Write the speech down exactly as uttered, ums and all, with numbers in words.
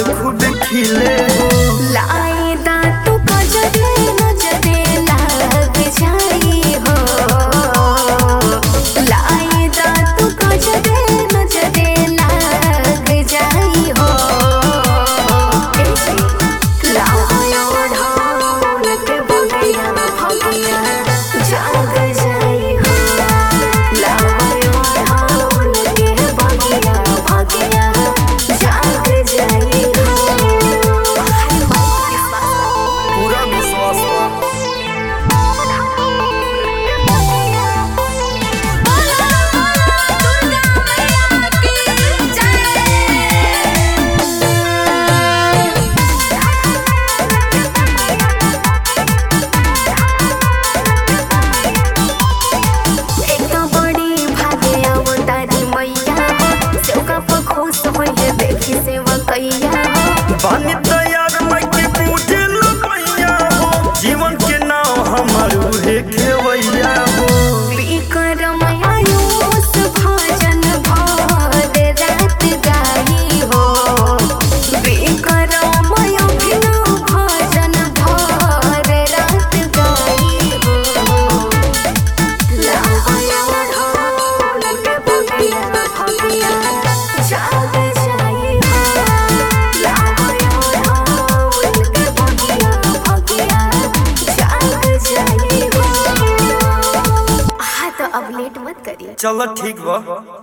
खुद खिले हो। लाई दा तू कजरे नजरे लाग जाई हो। लाई दा तू कजरे नजरे लाग जाई हो। लायो ढोल के बगिया भगिया जाग जाई हो। लायो ढोल के बगिया भगिया जाग जाई हो। पूरा विश्वास बा। बानी तैयार मैं के पूजे लपैया हो। जीवन के नाव हमर उहे खेवैया हो। विक्रम आयुष भजन भर रात गाई हो। विक्रम अभिनव भजन भर रात गाई हो। लायो ढोल के बगिया भगिया जाग जाई हो। लायो ढोल के बगिया भगिया जाग जाई हो। हाँ तो अब लेट मत करिए। चलो ठीक बा।